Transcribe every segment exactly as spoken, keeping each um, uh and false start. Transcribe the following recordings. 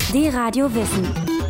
D-Radio Wissen.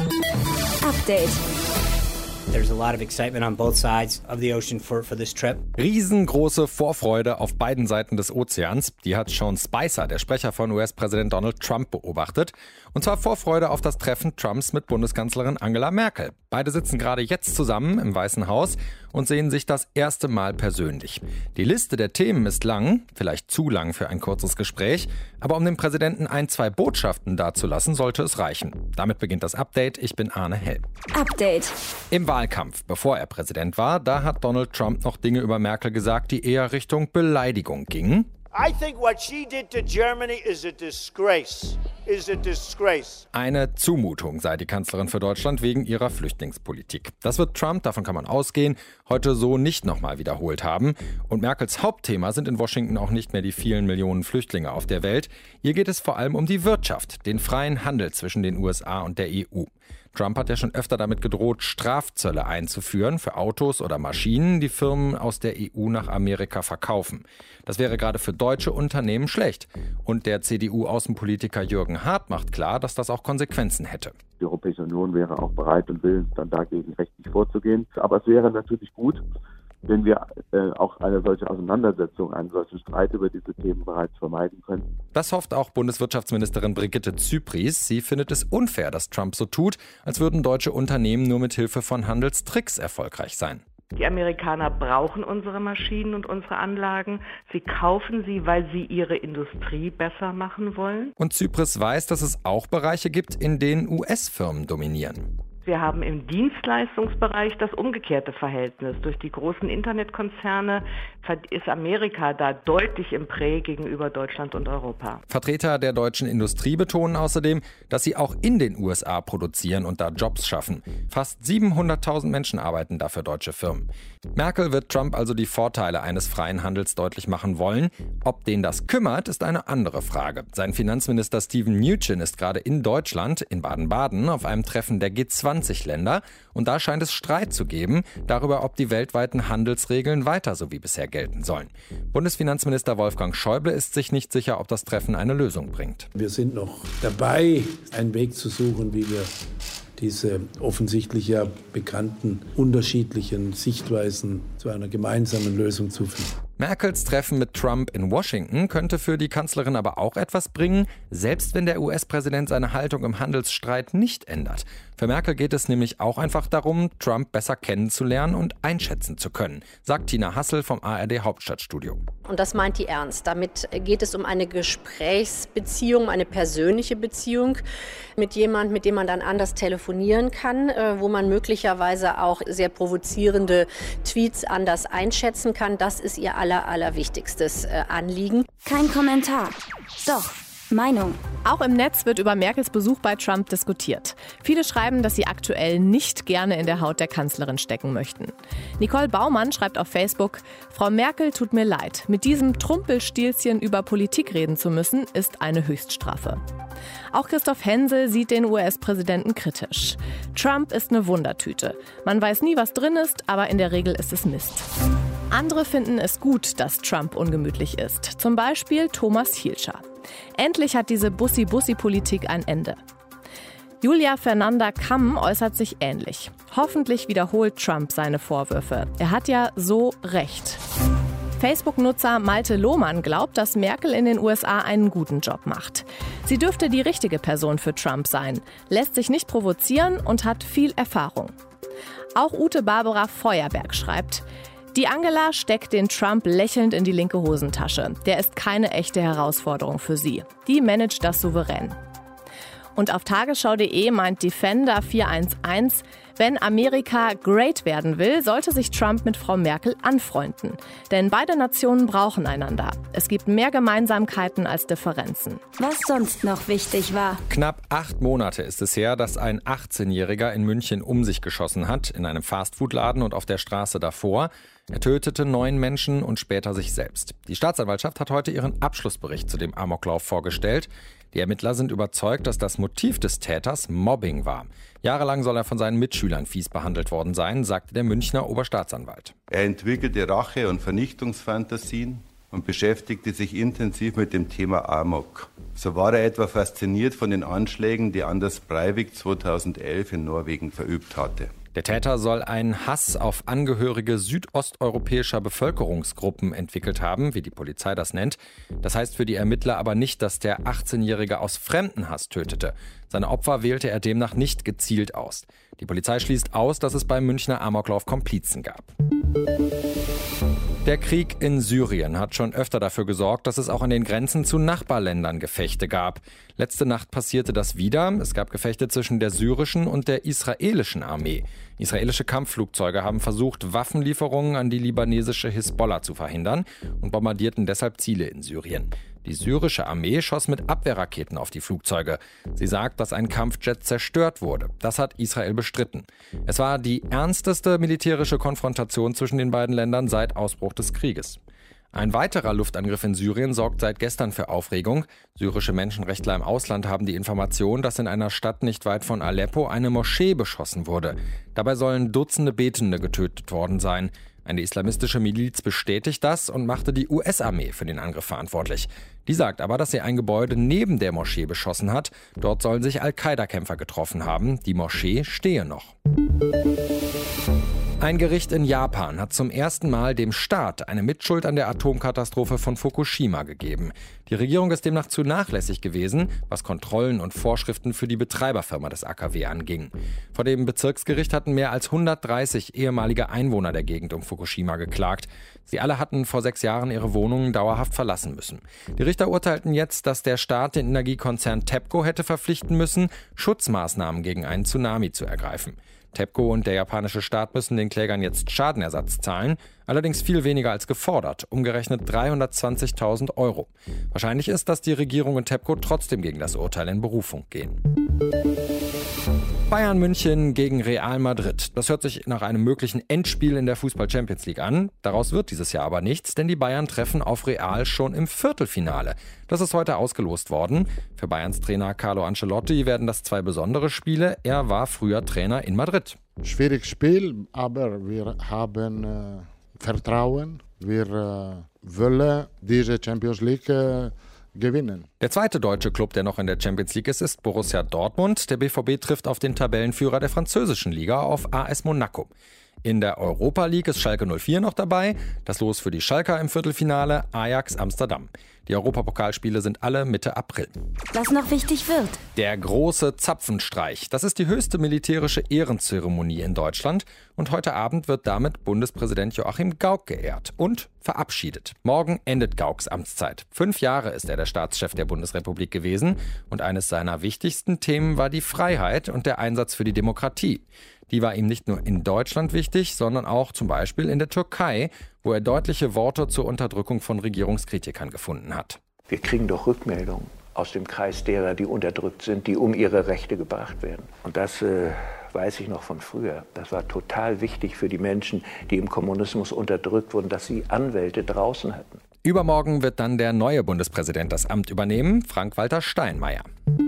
Update. There's a lot of excitement on both sides of the ocean for, for this trip. Riesengroße Vorfreude auf beiden Seiten des Ozeans. Die hat Sean Spicer, der Sprecher von U S-Präsident Donald Trump, beobachtet. Und zwar Vorfreude auf das Treffen Trumps mit Bundeskanzlerin Angela Merkel. Beide sitzen gerade jetzt zusammen im Weißen Haus und sehen sich das erste Mal persönlich. Die Liste der Themen ist lang, vielleicht zu lang für ein kurzes Gespräch, aber um dem Präsidenten ein, zwei Botschaften dazulassen, sollte es reichen. Damit beginnt das Update. Ich bin Arne Hell. Update. Im Wahlkampf, bevor er Präsident war, da hat Donald Trump noch Dinge über Merkel gesagt, die eher Richtung Beleidigung gingen. I think what she did to Germany is a disgrace. Is a disgrace. Eine Zumutung sei die Kanzlerin für Deutschland wegen ihrer Flüchtlingspolitik. Das wird Trump, davon kann man ausgehen, heute so nicht nochmal wiederholt haben. Und Merkels Hauptthema sind in Washington auch nicht mehr die vielen Millionen Flüchtlinge auf der Welt. Ihr geht es vor allem um die Wirtschaft, den freien Handel zwischen den U S A und der E U. Trump hat ja schon öfter damit gedroht, Strafzölle einzuführen für Autos oder Maschinen, die Firmen aus der E U nach Amerika verkaufen. Das wäre gerade für deutsche Unternehmen schlecht. Und der C D U-Außenpolitiker Jürgen Hart macht klar, dass das auch Konsequenzen hätte. Die Europäische Union wäre auch bereit und willens, dann dagegen rechtlich vorzugehen. Aber es wäre natürlich gut, wenn wir äh, auch eine solche Auseinandersetzung, einen solchen Streit über diese Themen bereits vermeiden können. Das hofft auch Bundeswirtschaftsministerin Brigitte Zypries. Sie findet es unfair, dass Trump so tut, als würden deutsche Unternehmen nur mit Hilfe von Handelstricks erfolgreich sein. Die Amerikaner brauchen unsere Maschinen und unsere Anlagen. Sie kaufen sie, weil sie ihre Industrie besser machen wollen. Und Zypries weiß, dass es auch Bereiche gibt, in denen U S-Firmen dominieren. Wir haben im Dienstleistungsbereich das umgekehrte Verhältnis. Durch die großen Internetkonzerne ist Amerika da deutlich im Prä gegenüber Deutschland und Europa. Vertreter der deutschen Industrie betonen außerdem, dass sie auch in den U S A produzieren und da Jobs schaffen. Fast siebenhunderttausend Menschen arbeiten da für deutsche Firmen. Merkel wird Trump also die Vorteile eines freien Handels deutlich machen wollen. Ob den das kümmert, ist eine andere Frage. Sein Finanzminister Steven Mnuchin ist gerade in Deutschland, in Baden-Baden, auf einem Treffen der G zwanzig Länder. Und da scheint es Streit zu geben darüber, ob die weltweiten Handelsregeln weiter so wie bisher gelten sollen. Bundesfinanzminister Wolfgang Schäuble ist sich nicht sicher, ob das Treffen eine Lösung bringt. Wir sind noch dabei, einen Weg zu suchen, wie wir diese offensichtlich ja bekannten unterschiedlichen Sichtweisen zu einer gemeinsamen Lösung zu finden. Merkels Treffen mit Trump in Washington könnte für die Kanzlerin aber auch etwas bringen, selbst wenn der U S-Präsident seine Haltung im Handelsstreit nicht ändert. Für Merkel geht es nämlich auch einfach darum, Trump besser kennenzulernen und einschätzen zu können, sagt Tina Hassel vom A R D Hauptstadtstudio. Und das meint die ernst. Damit geht es um eine Gesprächsbeziehung, eine persönliche Beziehung mit jemandem, mit dem man dann anders telefonieren kann, wo man möglicherweise auch sehr provozierende Tweets anders einschätzen kann. Das ist ihr aller, allerwichtigstes Anliegen. Kein Kommentar. Doch. Meinung. Auch im Netz wird über Merkels Besuch bei Trump diskutiert. Viele schreiben, dass sie aktuell nicht gerne in der Haut der Kanzlerin stecken möchten. Nicole Baumann schreibt auf Facebook: Frau Merkel, tut mir leid. Mit diesem Trumpelstilzchen über Politik reden zu müssen, ist eine Höchststrafe. Auch Christoph Hensel sieht den U S-Präsidenten kritisch. Trump ist eine Wundertüte. Man weiß nie, was drin ist, aber in der Regel ist es Mist. Andere finden es gut, dass Trump ungemütlich ist. Zum Beispiel Thomas Hielscher. Endlich hat diese Bussi-Bussi-Politik ein Ende. Julia Fernanda Kamm äußert sich ähnlich. Hoffentlich wiederholt Trump seine Vorwürfe. Er hat ja so recht. Facebook-Nutzer Malte Lohmann glaubt, dass Merkel in den U S A einen guten Job macht. Sie dürfte die richtige Person für Trump sein, lässt sich nicht provozieren und hat viel Erfahrung. Auch Ute Barbara Feuerberg schreibt: Die Angela steckt den Trump lächelnd in die linke Hosentasche. Der ist keine echte Herausforderung für sie. Die managt das souverän. Und auf tagesschau punkt de meint Defender vier eins eins, wenn Amerika great werden will, sollte sich Trump mit Frau Merkel anfreunden. Denn beide Nationen brauchen einander. Es gibt mehr Gemeinsamkeiten als Differenzen. Was sonst noch wichtig war. Knapp acht Monate ist es her, dass ein achtzehnjähriger in München um sich geschossen hat, in einem Fastfood-Laden und auf der Straße davor. Er tötete neun Menschen und später sich selbst. Die Staatsanwaltschaft hat heute ihren Abschlussbericht zu dem Amoklauf vorgestellt. Die Ermittler sind überzeugt, dass das Motiv des Täters Mobbing war. Jahrelang soll er von seinen Mitschülern fies behandelt worden sein, sagte der Münchner Oberstaatsanwalt. Er entwickelte Rache- und Vernichtungsfantasien, und beschäftigte sich intensiv mit dem Thema Amok. So war er etwa fasziniert von den Anschlägen, die Anders Breivik zweitausendelf in Norwegen verübt hatte. Der Täter soll einen Hass auf Angehörige südosteuropäischer Bevölkerungsgruppen entwickelt haben, wie die Polizei das nennt. Das heißt für die Ermittler aber nicht, dass der achtzehnjährige aus Fremdenhass tötete. Seine Opfer wählte er demnach nicht gezielt aus. Die Polizei schließt aus, dass es beim Münchner Amoklauf Komplizen gab. Der Krieg in Syrien hat schon öfter dafür gesorgt, dass es auch an den Grenzen zu Nachbarländern Gefechte gab. Letzte Nacht passierte das wieder. Es gab Gefechte zwischen der syrischen und der israelischen Armee. Israelische Kampfflugzeuge haben versucht, Waffenlieferungen an die libanesische Hisbollah zu verhindern und bombardierten deshalb Ziele in Syrien. Die syrische Armee schoss mit Abwehrraketen auf die Flugzeuge. Sie sagt, dass ein Kampfjet zerstört wurde. Das hat Israel bestritten. Es war die ernsteste militärische Konfrontation zwischen den beiden Ländern seit Ausbruch des Krieges. Ein weiterer Luftangriff in Syrien sorgt seit gestern für Aufregung. Syrische Menschenrechtler im Ausland haben die Information, dass in einer Stadt nicht weit von Aleppo eine Moschee beschossen wurde. Dabei sollen Dutzende Betende getötet worden sein. Eine islamistische Miliz bestätigt das und machte die U S-Armee für den Angriff verantwortlich. Die sagt aber, dass sie ein Gebäude neben der Moschee beschossen hat. Dort sollen sich Al-Qaida-Kämpfer getroffen haben. Die Moschee stehe noch. Ein Gericht in Japan hat zum ersten Mal dem Staat eine Mitschuld an der Atomkatastrophe von Fukushima gegeben. Die Regierung ist demnach zu nachlässig gewesen, was Kontrollen und Vorschriften für die Betreiberfirma des A K W anging. Vor dem Bezirksgericht hatten mehr als hundertdreißig ehemalige Einwohner der Gegend um Fukushima geklagt. Sie alle hatten vor sechs Jahren ihre Wohnungen dauerhaft verlassen müssen. Die Richter urteilten jetzt, dass der Staat den Energiekonzern TEPCO hätte verpflichten müssen, Schutzmaßnahmen gegen einen Tsunami zu ergreifen. TEPCO und der japanische Staat müssen den Klägern jetzt Schadenersatz zahlen, allerdings viel weniger als gefordert, umgerechnet dreihundertzwanzigtausend Euro. Wahrscheinlich ist, dass die Regierung und TEPCO trotzdem gegen das Urteil in Berufung gehen. Bayern München gegen Real Madrid. Das hört sich nach einem möglichen Endspiel in der Fußball-Champions League an. Daraus wird dieses Jahr aber nichts, denn die Bayern treffen auf Real schon im Viertelfinale. Das ist heute ausgelost worden. Für Bayerns Trainer Carlo Ancelotti werden das zwei besondere Spiele. Er war früher Trainer in Madrid. Schwieriges Spiel, aber wir haben äh, Vertrauen. Wir äh, wollen diese Champions League äh, gewinnen. Der zweite deutsche Club, der noch in der Champions League ist, ist Borussia Dortmund. Der B V B trifft auf den Tabellenführer der französischen Liga, auf A S Monaco. In der Europa League ist Schalke null vier noch dabei. Das Los für die Schalker im Viertelfinale, Ajax Amsterdam. Die Europapokalspiele sind alle Mitte April. Was noch wichtig wird. Der große Zapfenstreich. Das ist die höchste militärische Ehrenzeremonie in Deutschland. Und heute Abend wird damit Bundespräsident Joachim Gauck geehrt und verabschiedet. Morgen endet Gaucks Amtszeit. Fünf Jahre ist er der Staatschef der Bundesrepublik gewesen. Und eines seiner wichtigsten Themen war die Freiheit und der Einsatz für die Demokratie. Die war ihm nicht nur in Deutschland wichtig, sondern auch zum Beispiel in der Türkei, wo er deutliche Worte zur Unterdrückung von Regierungskritikern gefunden hat. Wir kriegen doch Rückmeldungen aus dem Kreis derer, die unterdrückt sind, die um ihre Rechte gebracht werden. Und das äh, weiß ich noch von früher. Das war total wichtig für die Menschen, die im Kommunismus unterdrückt wurden, dass sie Anwälte draußen hatten. Übermorgen wird dann der neue Bundespräsident das Amt übernehmen, Frank-Walter Steinmeier.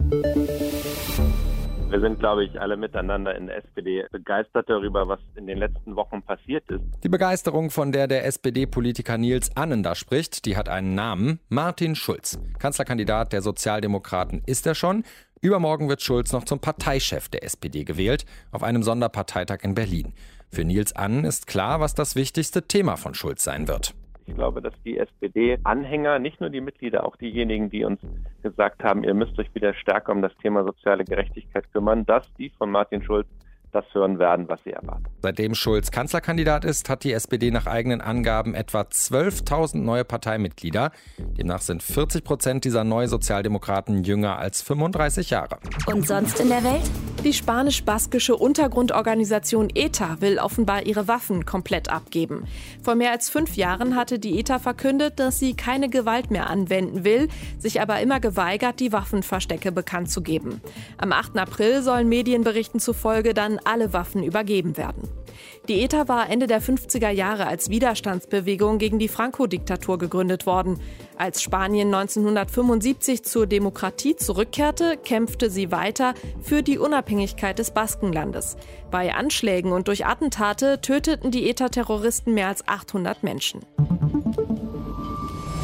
Wir sind, glaube ich, alle miteinander in der S P D begeistert darüber, was in den letzten Wochen passiert ist. Die Begeisterung, von der der S P D-Politiker Nils Annen da spricht, die hat einen Namen: Martin Schulz. Kanzlerkandidat der Sozialdemokraten ist er schon. Übermorgen wird Schulz noch zum Parteichef der S P D gewählt, auf einem Sonderparteitag in Berlin. Für Nils Annen ist klar, was das wichtigste Thema von Schulz sein wird. Ich glaube, dass die S P D-Anhänger, nicht nur die Mitglieder, auch diejenigen, die uns gesagt haben, ihr müsst euch wieder stärker um das Thema soziale Gerechtigkeit kümmern, dass die von Martin Schulz das hören werden, was sie erwarten. Seitdem Schulz Kanzlerkandidat ist, hat die S P D nach eigenen Angaben etwa zwölftausend neue Parteimitglieder. Demnach sind vierzig Prozent dieser Neusozialdemokraten jünger als fünfunddreißig Jahre. Und sonst in der Welt? Die spanisch-baskische Untergrundorganisation E T A will offenbar ihre Waffen komplett abgeben. Vor mehr als fünf Jahren hatte die E T A verkündet, dass sie keine Gewalt mehr anwenden will, sich aber immer geweigert, die Waffenverstecke bekannt zu geben. Am achten April sollen Medienberichten zufolge dann alle Waffen übergeben werden. Die E T A war Ende der fünfziger Jahre als Widerstandsbewegung gegen die Franco-Diktatur gegründet worden. Als Spanien neunzehnhundertfünfundsiebzig zur Demokratie zurückkehrte, kämpfte sie weiter für die Unabhängigkeit des Baskenlandes. Bei Anschlägen und durch Attentate töteten die E T A-Terroristen mehr als achthundert Menschen.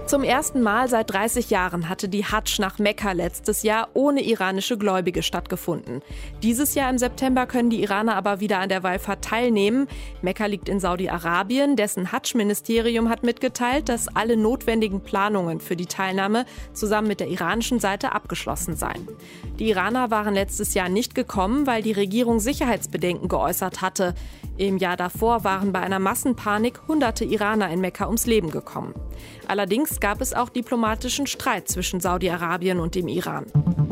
Zum ersten Mal seit dreißig Jahren hatte die Hadsch nach Mekka letztes Jahr ohne iranische Gläubige stattgefunden. Dieses Jahr im September können die Iraner aber wieder an der Wallfahrt teilnehmen. Mekka liegt in Saudi-Arabien. Dessen Hadsch-Ministerium hat mitgeteilt, dass alle notwendigen Planungen für die Teilnahme zusammen mit der iranischen Seite abgeschlossen seien. Die Iraner waren letztes Jahr nicht gekommen, weil die Regierung Sicherheitsbedenken geäußert hatte. Im Jahr davor waren bei einer Massenpanik hunderte Iraner in Mekka ums Leben gekommen. Allerdings gab es auch diplomatischen Streit zwischen Saudi-Arabien und dem Iran.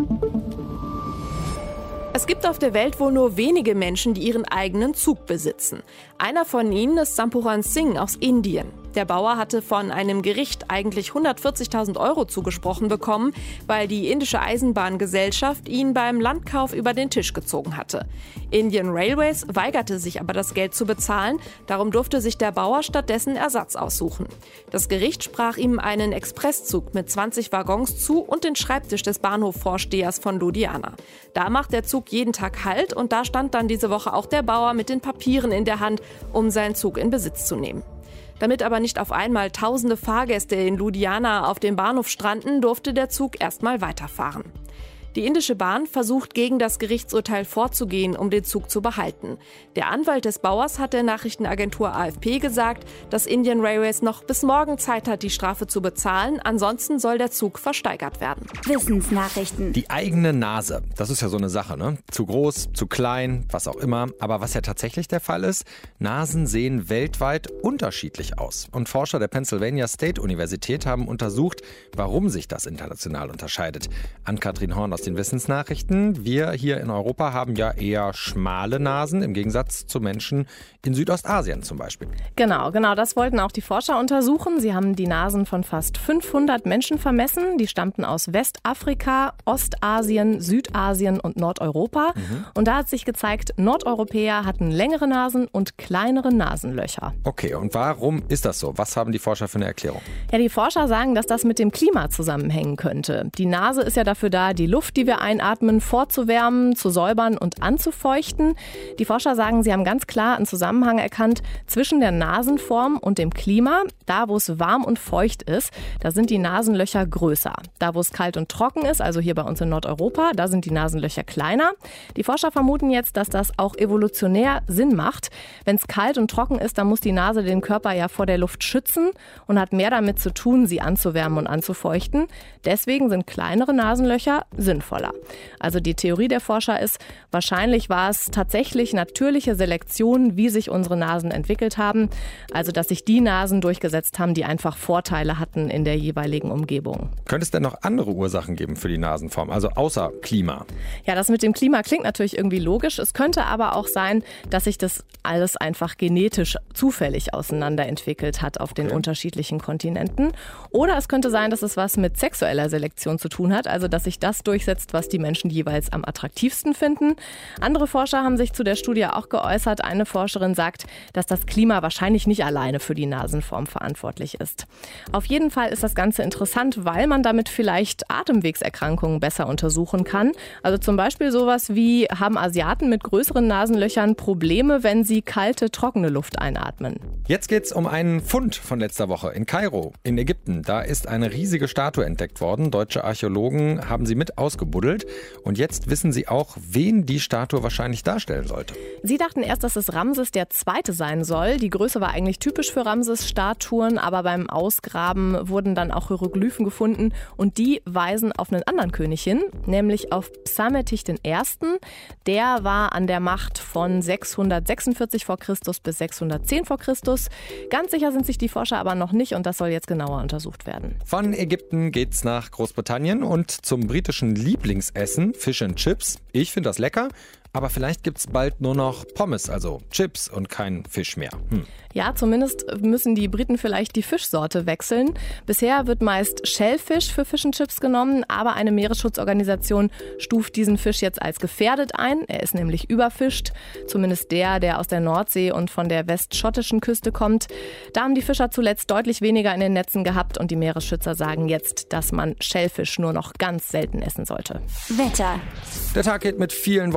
Es gibt auf der Welt wohl nur wenige Menschen, die ihren eigenen Zug besitzen. Einer von ihnen ist Sampuran Singh aus Indien. Der Bauer hatte von einem Gericht eigentlich hundertvierzigtausend Euro zugesprochen bekommen, weil die indische Eisenbahngesellschaft ihn beim Landkauf über den Tisch gezogen hatte. Indian Railways weigerte sich aber, das Geld zu bezahlen. Darum durfte sich der Bauer stattdessen Ersatz aussuchen. Das Gericht sprach ihm einen Expresszug mit zwanzig Waggons zu und den Schreibtisch des Bahnhofvorstehers von Ludhiana. Da macht der Zug jeden Tag Halt und da stand dann diese Woche auch der Bauer mit den Papieren in der Hand, um seinen Zug in Besitz zu nehmen. Damit aber nicht auf einmal tausende Fahrgäste in Ludhiana auf dem Bahnhof stranden, durfte der Zug erstmal weiterfahren. Die indische Bahn versucht gegen das Gerichtsurteil vorzugehen, um den Zug zu behalten. Der Anwalt des Bauers hat der Nachrichtenagentur A F P gesagt, dass Indian Railways noch bis morgen Zeit hat, die Strafe zu bezahlen. Ansonsten soll der Zug versteigert werden. Wissensnachrichten. Die eigene Nase, das ist ja so eine Sache, ne? Zu groß, zu klein, was auch immer. Aber was ja tatsächlich der Fall ist, Nasen sehen weltweit unterschiedlich aus. Und Forscher der Pennsylvania State Universität haben untersucht, warum sich das international unterscheidet. Ann-Kathrin Horn aus den Wissensnachrichten. Wir hier in Europa haben ja eher schmale Nasen, im Gegensatz zu Menschen in Südostasien zum Beispiel. Genau, genau, das wollten auch die Forscher untersuchen. Sie haben die Nasen von fast fünfhundert Menschen vermessen. Die stammten aus Westafrika, Ostasien, Südasien und Nordeuropa. Mhm. Und da hat sich gezeigt, Nordeuropäer hatten längere Nasen und kleinere Nasenlöcher. Okay, und warum ist das so? Was haben die Forscher für eine Erklärung? Ja, die Forscher sagen, dass das mit dem Klima zusammenhängen könnte. Die Nase ist ja dafür da, die Luft, die wir einatmen, vorzuwärmen, zu säubern und anzufeuchten. Die Forscher sagen, sie haben ganz klar einen Zusammenhang erkannt zwischen der Nasenform und dem Klima. Da, wo es warm und feucht ist, da sind die Nasenlöcher größer. Da, wo es kalt und trocken ist, also hier bei uns in Nordeuropa, da sind die Nasenlöcher kleiner. Die Forscher vermuten jetzt, dass das auch evolutionär Sinn macht. Wenn es kalt und trocken ist, dann muss die Nase den Körper ja vor der Luft schützen und hat mehr damit zu tun, sie anzuwärmen und anzufeuchten. Deswegen sind kleinere Nasenlöcher sinnvoller. Also die Theorie der Forscher ist, wahrscheinlich war es tatsächlich natürliche Selektion, wie sich unsere Nasen entwickelt haben. Also dass sich die Nasen durchgesetzt haben, die einfach Vorteile hatten in der jeweiligen Umgebung. Könnte es denn noch andere Ursachen geben für die Nasenform, also außer Klima? Ja, das mit dem Klima klingt natürlich irgendwie logisch. Es könnte aber auch sein, dass sich das alles einfach genetisch zufällig auseinanderentwickelt hat auf den okay. unterschiedlichen Kontinenten. Oder es könnte sein, dass es was mit sexueller Selektion zu tun hat, also dass sich das durchsetzt, was die Menschen jeweils am attraktivsten finden. Andere Forscher haben sich zu der Studie auch geäußert. Eine Forscherin sagt, dass das Klima wahrscheinlich nicht alleine für die Nasenform verantwortlich ist. Auf jeden Fall ist das Ganze interessant, weil man damit vielleicht Atemwegserkrankungen besser untersuchen kann. Also zum Beispiel sowas wie, haben Asiaten mit größeren Nasenlöchern Probleme, wenn sie kalte, trockene Luft einatmen? Jetzt geht's um einen Fund von letzter Woche in Kairo, in Ägypten. Da ist eine riesige Statue entdeckt worden. Deutsche Archäologen haben sie mit ausgebuddelt. Und jetzt wissen sie auch, wen die Statue wahrscheinlich darstellen sollte. Sie dachten erst, dass es Ramses der Zweite sein soll. Die Größe war eigentlich typisch für Ramses-Statuen, aber beim Ausgraben wurden dann auch Hieroglyphen gefunden und die weisen auf einen anderen König hin, nämlich auf Psametich der Erste. Der war an der Macht von sechshundertsechsundvierzig vor Christus bis sechshundertzehn vor Christus. Ganz sicher sind sich die Forscher aber noch nicht und das soll jetzt genauer untersucht werden. Von Ägypten geht's nach Großbritannien und zum britischen Lieblingsessen, Fish and Chips. Ich finde das lecker. Aber vielleicht gibt es bald nur noch Pommes, also Chips und kein Fisch mehr. Hm. Ja, zumindest müssen die Briten vielleicht die Fischsorte wechseln. Bisher wird meist Schellfisch für Fish and Chips genommen, aber eine Meeresschutzorganisation stuft diesen Fisch jetzt als gefährdet ein. Er ist nämlich überfischt, zumindest der, der aus der Nordsee und von der westschottischen Küste kommt. Da haben die Fischer zuletzt deutlich weniger in den Netzen gehabt und die Meeresschützer sagen jetzt, dass man Schellfisch nur noch ganz selten essen sollte. Wetter. Der Tag geht mit vielen Wolken und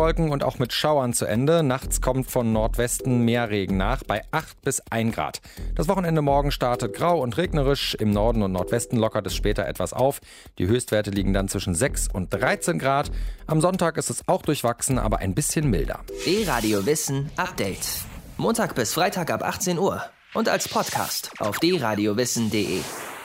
auch mit Schauern zu Ende. Nachts kommt von Nordwesten mehr Regen nach, bei acht bis ein Grad. Das Wochenende morgen startet grau und regnerisch. Im Norden und Nordwesten lockert es später etwas auf. Die Höchstwerte liegen dann zwischen sechs und dreizehn Grad. Am Sonntag ist es auch durchwachsen, aber ein bisschen milder. D-Radio Wissen Update. Montag bis Freitag ab achtzehn Uhr und als Podcast auf d radio wissen punkt de.